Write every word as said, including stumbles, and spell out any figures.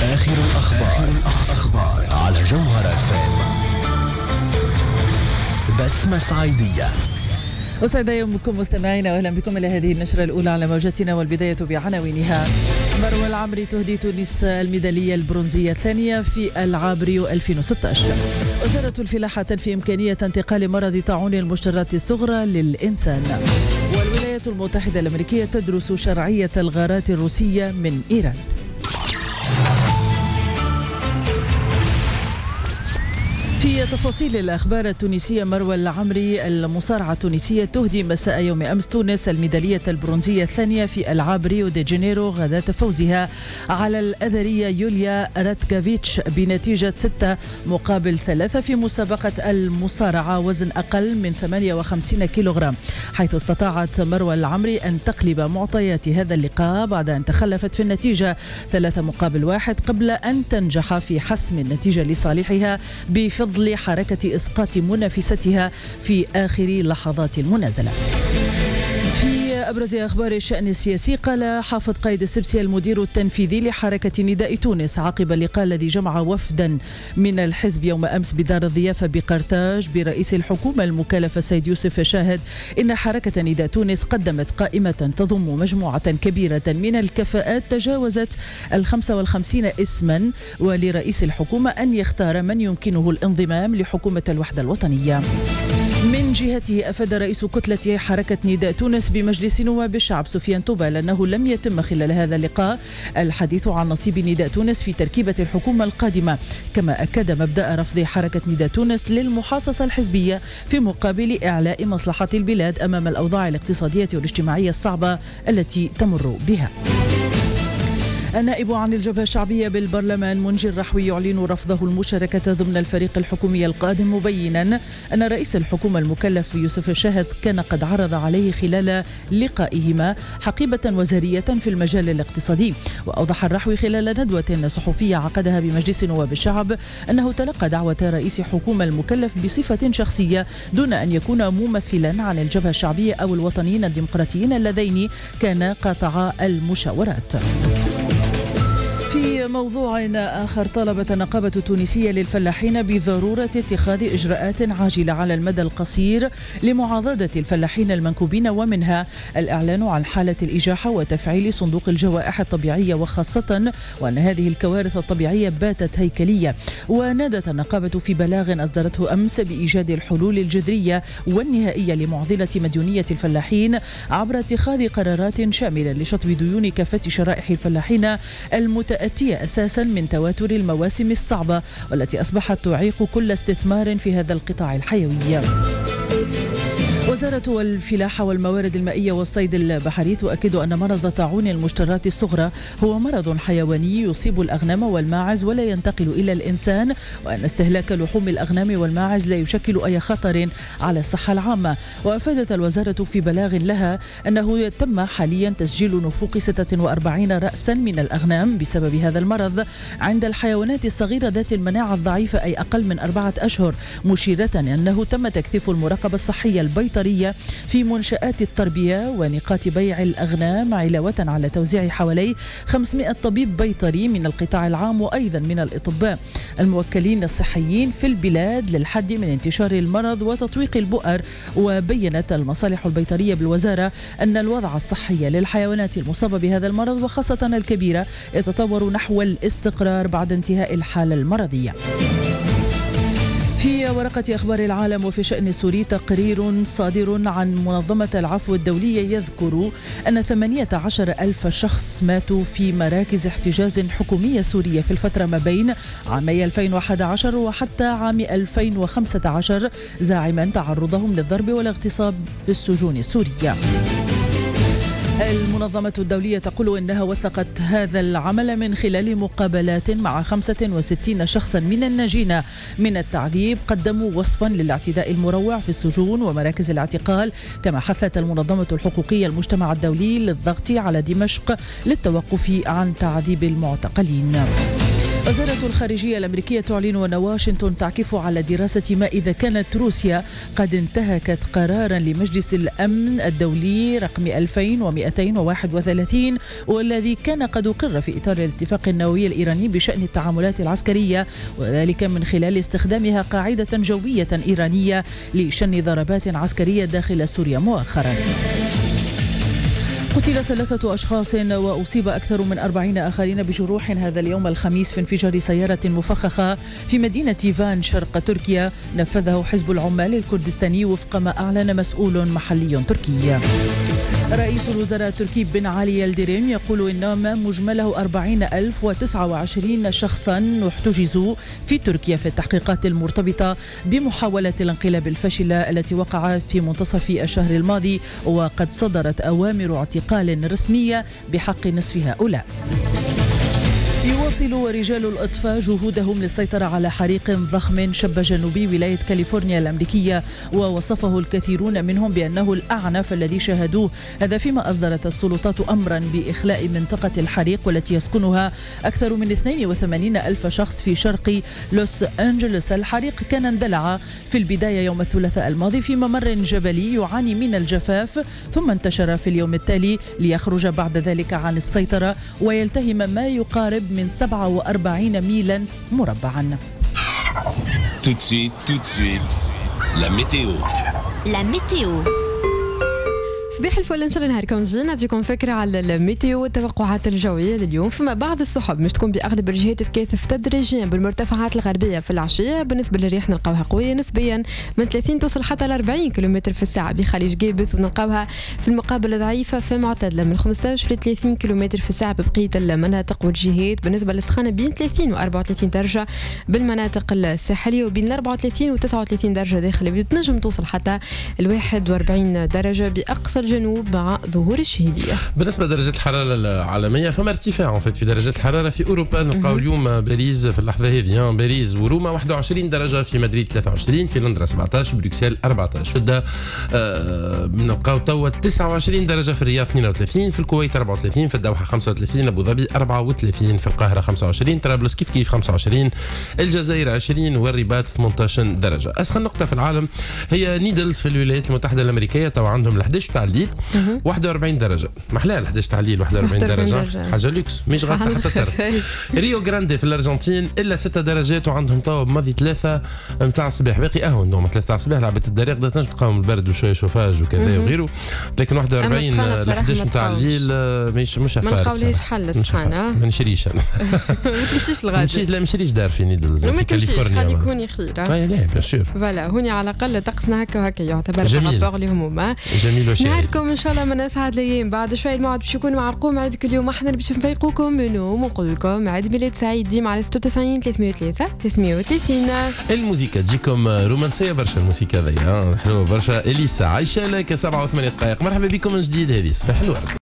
آخر الأخبار, الأخبار على جوهرة اف ام. بسمة صعيدية. أسعد يومكم مستمعينا وأهلا بكم إلى هذه النشرة الأولى على موجتنا، والبداية بعناوينها. مروى العمري تهدي تونس الميدالية البرونزية الثانية في ألعاب ريو ألفين وستة عشر. وزارة الفلاحة تنفي إمكانية انتقال مرض طاعون المجترات الصغرى للإنسان. والولايات المتحدة الأمريكية تدرس شرعية الغارات الروسية من إيران. في تفاصيل الأخبار التونسية، مروى العمري المصارعة التونسية تهدي مساء يوم أمس تونس الميدالية البرونزية الثانية في ألعاب ريو دي جانيرو غداة فوزها على الأذرية يوليا راتكافيتش بنتيجة ستة مقابل ثلاثة في مسابقة المصارعة وزن أقل من ثمانية وخمسين كيلوغرام، حيث استطاعت مروى العمري أن تقلب معطيات هذا اللقاء بعد أن تخلفت في النتيجة ثلاثة مقابل واحد قبل أن تنجح في حسم النتيجة لصالحها بفضل حركة إسقاط منافستها في آخر لحظات المنازلة. في أبرز أخبار الشأن السياسي، قال حافظ قايد السبسي المدير التنفيذي لحركة نداء تونس عقب اللقاء الذي جمع وفدا من الحزب يوم أمس بدار الضيافة بقرطاج برئيس الحكومة المكلف السيد يوسف شاهد، إن حركة نداء تونس قدمت قائمة تضم مجموعة كبيرة من الكفاءات تجاوزت الخمسة والخمسين اسما، ولرئيس الحكومة أن يختار من يمكنه الانضمام لحكومة الوحدة الوطنية. من جهته أفاد رئيس كتلة حركة نداء تونس بمجلس نواب الشعب سفيان طوبال أنه لم يتم خلال هذا اللقاء الحديث عن نصيب نداء تونس في تركيبة الحكومة القادمة، كما أكد مبدأ رفض حركة نداء تونس للمحاصصة الحزبية في مقابل إعلاء مصلحة البلاد أمام الأوضاع الاقتصادية والاجتماعية الصعبة التي تمر بها. النائب عن الجبهة الشعبية بالبرلمان منجي الرحوي يعلن رفضه المشاركة ضمن الفريق الحكومي القادم، مبينا أن رئيس الحكومة المكلف يوسف شاهد كان قد عرض عليه خلال لقائهما حقيبة وزارية في المجال الاقتصادي. وأوضح الرحوي خلال ندوة صحفية عقدها بمجلس نواب الشعب أنه تلقى دعوة رئيس حكومة المكلف بصفة شخصية دون أن يكون ممثلا عن الجبهة الشعبية أو الوطنيين الديمقراطيين اللذين كان قاطعا المشاورات. في موضوع آخر، طلبت النقابة التونسية للفلاحين بضرورة اتخاذ إجراءات عاجلة على المدى القصير لمعاضدة الفلاحين المنكوبين، ومنها الإعلان عن حالة الإجاحة وتفعيل صندوق الجوائح الطبيعية، وخاصة وأن هذه الكوارث الطبيعية باتت هيكلية. ونادت النقابة في بلاغ أصدرته أمس بإيجاد الحلول الجذرية والنهائية لمعضلة مديونية الفلاحين عبر اتخاذ قرارات شاملة لشطب ديون كافة شرائح الفلاحين المتأثرة أتية أساسا من تواتر المواسم الصعبة والتي أصبحت تعيق كل استثمار في هذا القطاع الحيوي. وزارة الفلاحة والموارد المائية والصيد البحري تؤكد أن مرض طاعون المجترات الصغرى هو مرض حيواني يصيب الأغنام والماعز ولا ينتقل إلى الإنسان، وأن استهلاك لحوم الأغنام والماعز لا يشكل أي خطر على الصحة العامة. وأفادت الوزارة في بلاغ لها أنه تم حاليا تسجيل نفوق ستة وأربعين رأسا من الأغنام بسبب هذا المرض عند الحيوانات الصغيرة ذات المناعة الضعيفة، أي أقل من أربعة أشهر، مشيرة أنه تم تكثيف المراقبة الصحية البيطرية في منشآت التربية ونقاط بيع الأغنام، علاوة على توزيع حوالي خمسمائة طبيب بيطري من القطاع العام وأيضا من الأطباء الموكلين الصحيين في البلاد للحد من انتشار المرض وتطويق البؤر. وبينت المصالح البيطرية بالوزارة أن الوضع الصحي للحيوانات المصابة بهذا المرض وخاصة الكبيرة يتطور نحو الاستقرار بعد انتهاء الحالة المرضية. في ورقة أخبار العالم، وفي شأن سوري، تقرير صادر عن منظمة العفو الدولية يذكر أن ثمانية عشر ألف شخص ماتوا في مراكز احتجاز حكومية سورية في الفترة ما بين عامي ألفين وأحد عشر وحتى عام ألفين وخمسة عشر، زاعما تعرضهم للضرب والاغتصاب في السجون السورية. المنظمة الدولية تقول إنها وثقت هذا العمل من خلال مقابلات مع خمسة وستين شخصا من الناجين من التعذيب قدموا وصفا للاعتداء المروع في السجون ومراكز الاعتقال. كما حثت المنظمة الحقوقية المجتمع الدولي للضغط على دمشق للتوقف عن تعذيب المعتقلين. وزارة الخارجية الأمريكية تعلن أن واشنطن تعكف على دراسة ما إذا كانت روسيا قد انتهكت قرارا لمجلس الأمن الدولي رقم ألفين ومئتين وواحد وثلاثين والذي كان قد أقر في إطار الاتفاق النووي الإيراني بشأن التعاملات العسكرية، وذلك من خلال استخدامها قاعدة جوية إيرانية لشن ضربات عسكرية داخل سوريا مؤخرا. قتل ثلاثة أشخاص وأصيب أكثر من أربعين آخرين بجروح هذا اليوم الخميس في انفجار سيارة مفخخة في مدينة فان شرق تركيا نفذه حزب العمال الكردستاني وفق ما أعلن مسؤول محلي تركي. رئيس الوزراء التركي بن علي يلدريم يقول إن مجمله أربعين ألف وتسعة وعشرين شخصا احتجزوا في تركيا في التحقيقات المرتبطة بمحاولة الانقلاب الفاشلة التي وقعت في منتصف الشهر الماضي، وقد صدرت أوامر اعتقال رسمية بحق نصف هؤلاء. يواصل رجال الإطفاء جهودهم للسيطرة على حريق ضخم شب جنوبي ولاية كاليفورنيا الأمريكية، ووصفه الكثيرون منهم بأنه الأعنف الذي شاهدوه، هذا فيما أصدرت السلطات أمرا بإخلاء منطقة الحريق والتي يسكنها أكثر من اثنين وثمانين ألف شخص في شرق لوس أنجلوس. الحريق كان اندلع في البداية يوم الثلاثاء الماضي في ممر جبلي يعاني من الجفاف، ثم انتشر في اليوم التالي ليخرج بعد ذلك عن السيطرة ويلتهم ما يقارب من سبعة وأربعين ميلا مربعا. Tout de suite, tout de suite, la météo. La météo. صباح الفل، ان شاء الله نهاركم زين. نعطيكم فكره على الميتيو والتوقعات الجويه لليوم. فما بعض السحب مش تكون باغلب الجهات تكاثف تدريجيا بالمرتفعات الغربيه في العشيه. بالنسبه للرياح نلقاوها قويه نسبيا من ثلاثين توصل حتى ل أربعين كيلومتر في الساعه بخليج جيبس، ونلقاوها في المقابل ضعيفه في معتدله من خمسطاش ل ثلاثين كيلومتر في الساعه ببقيه المناطق والجهات. بالنسبه للسخانه بين ثلاثين و أربعة وثلاثين درجه بالمناطق الساحليه، وبين أربعة وثلاثين و تسعة وثلاثين درجه داخل البلاد. تنجم توصل حتى ل واحد وأربعين درجه باقصى الجنوب مع ظهور الشهيدية. بالنسبة لدرجات الحرارة العالمية فما ارتفاع في درجات الحرارة. في أوروبا نلقاو اليوم باريس في اللحظة هذه باريس وروما واحد وعشرين درجة، في مدريد ثلاثة وعشرين، في لندن سبعطاش، بروكسل أربعطاش، في الدا آه نلقاو توا تسعة وعشرين درجة، في الرياض اثنين وثلاثين، في الكويت أربعة وثلاثين، في الدوحة خمسة وثلاثين، أبو ظبي أربعة وثلاثين، في القاهرة خمسة وعشرين، طرابلس كيف كيف خمسة وعشرين، الجزائر عشرين، والرباط ثمانية عشر درجة. أسخن نقطة في العالم هي نيدلز في الولايات المتحدة الأمريكية، توا عندهم ال حداش تاع الليل واحد وأربعين درجة، محلاها ال حداش تاع الليل واحد وأربعين درجة، حاجة لوكس مش غطى حتى طرف. ريو غراندي في الأرجنتين إلا ستة درجات، وعندهم توا بماضي ثلاثة متاع الصباح، باقي أهون دوما ثلاثة تاع الصباح لعبة الدريق بدات تنجم تقاوم البرد وشوية شوفاج وكذا وغيره، لكن واحد وأربعين ال حداش متاع الليل مش مش ما نلقاوليش حل السخانة. ما نشريش أنا. ما تمشيش لغادي. مشيت لا مشريش دار في نيدلز في كاليفورنيا. خلي يكون خير. أي لا بيان سور. فوالا هوني على الأقل طقسنا هكا وهكا يعتبر بارابور لهم. جميل وشيء. نهاركم إن شاء الله من أسعد الأيام. بعد شوي الموعد باش يكون معكم عيدك اليوم، احنا باش نفيقوكم من النوم ونقول لكم عيد ميلاد سعيد ديما على ستة وتسعين ثلاثمية وثلاثة ثلاثمية وثلاثين. الموسيقى تجيكم رومانسيه برشا، الموسيقى هذيا حلوه برشا. اليسا عايشه لك سبعة وثمانية دقائق. مرحبا بكم من جديد، هذه صباح الورد.